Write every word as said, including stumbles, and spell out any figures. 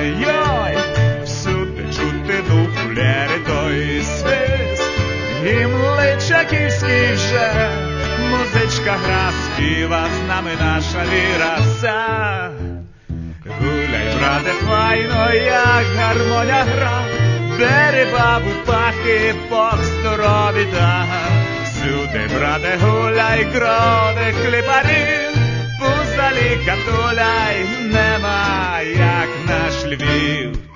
Ой-ой-ой, всюди чути до фулери той свист. Гімн Чаківський вже, музичка гра, співа з нами наша віра вся. Гуляй, брате, файно, як гармоня гра, бери бабу пахи, Бог здорові да. Всюди, брате, гуляй, крови, кліпарі, пузалі катуляй, нема як наш Львів.